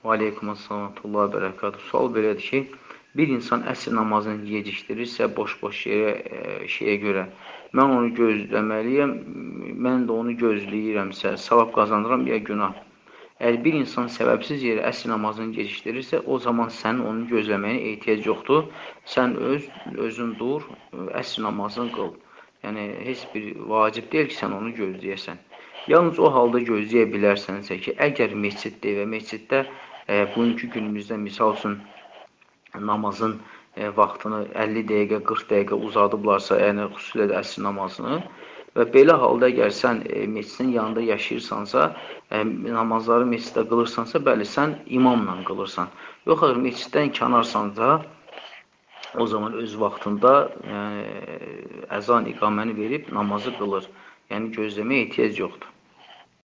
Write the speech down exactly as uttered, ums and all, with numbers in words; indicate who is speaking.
Speaker 1: Və aleykumussalam və bərəkatuhu. Sual belədir ki, bir insan əsr namazını gecikdirirsə, boş-boş yerə, e, şeyə görə, mən onu gözləməliyəm, mən də onu gözləyirəmsə, savab qazanıram ya günah. Əgər bir insan səbəbsiz yerə əsr namazını gecikdirirsə, o zaman sənin onu gözləməyinə ehtiyac yoxdur. Sən öz, özün dur, əsr namazını qıl. Yəni, heç bir vacib deyil ki, sən onu gözləyəsən. Yalnız o halda gözləyə bilərsənsə ki, əgər məsciddə və məsciddə e, bugünkü günümüzdə misal üçün namazın e, vaxtını əlli dəqiqə, qırx dəqiqə uzadıblarsa, yəni xüsusilə də əsr namazını və belə halda əgər sən e, məscidin yanında yaşayırsansa, e, namazları məsciddə qılırsansa, bəli, sən imamla qılırsan. Yox, əgər məsciddən kənarsansa, o zaman öz vaxtında yəni, əzan iqaməni verib namazı qılır. Yəni gözləməyə ehtiyac yoxdur.